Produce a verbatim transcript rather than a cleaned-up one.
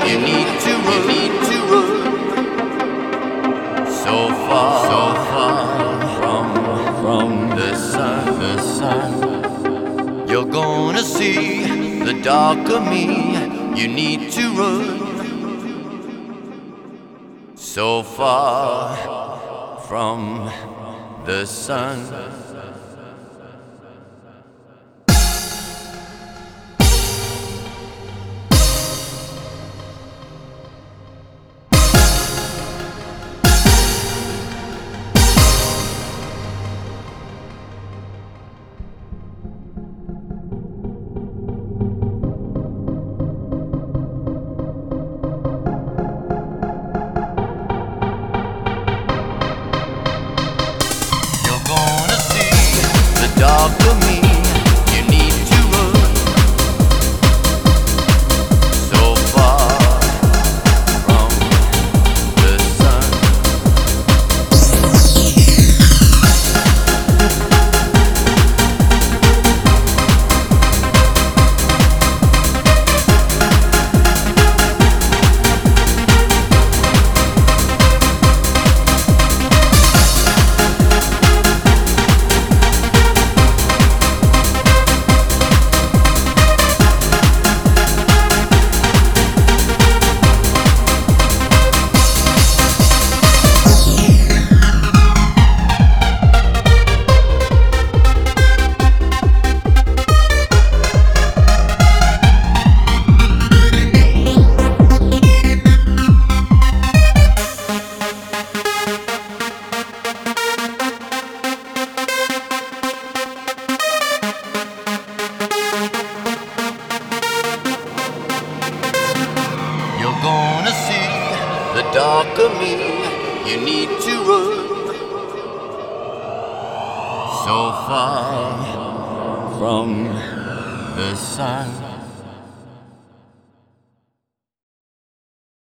you need to run, need to run. So far, so far from, from the sun, the sun. You're gonna see the dark of me, you need to run. So far from the sun. Dark of me, you need to run. So far from the sun. You're gonna see the dark of me, you need to run. So far from the sun.